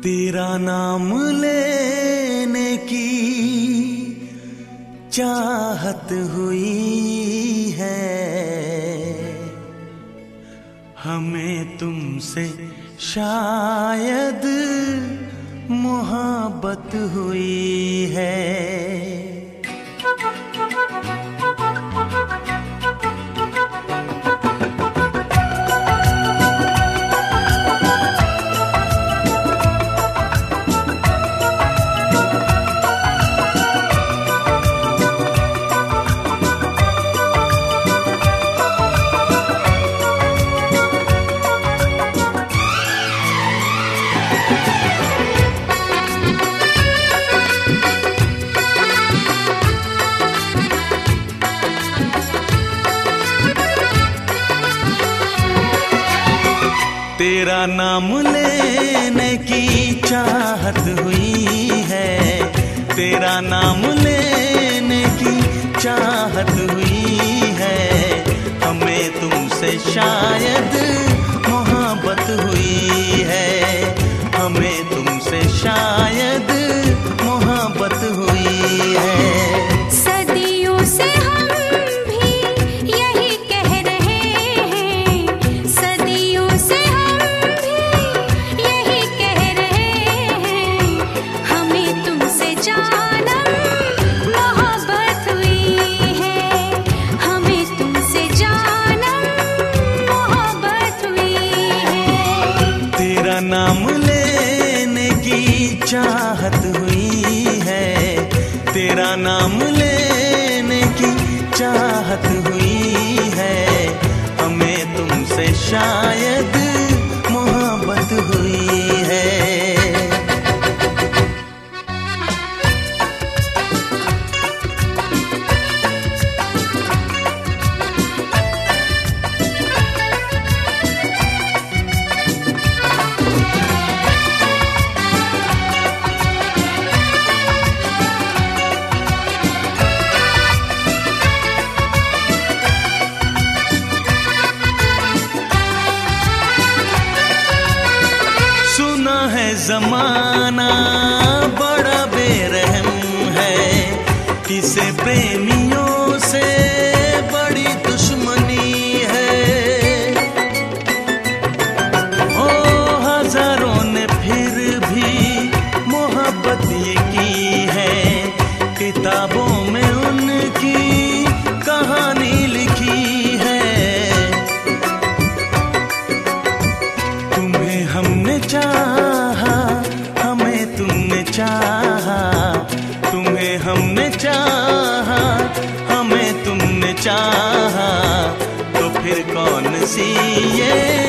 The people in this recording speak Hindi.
तेरा नाम लेने की चाहत हुई है, हमें तुमसे शायद मोहब्बत हुई है। तेरा नाम लेने की चाहत हुई है, तेरा नाम लेने की चाहत हुई है, हमें तुमसे शायद मोहब्बत हुई है, हमें तुमसे शायद मोहब्बत हुई है। सदियों से नाम लेने की चाहत हुई है, तेरा नाम लेने की चाहत हुई है, हमें तुमसे शायद मोहब्बत हुई है। ज़माना बड़ा बेरहम है, किसे प्रेमियों से बड़ी दुश्मनी है। ओ हजारों ने फिर भी मोहब्बत ये की है, किताबों में उनकी कहानी लिखी है। तुम्हें हमने चाहा, हमें तुमने चाहा, तुम्हें हमने चाहा, हमें तुमने चाहा, तो फिर कौन सी ये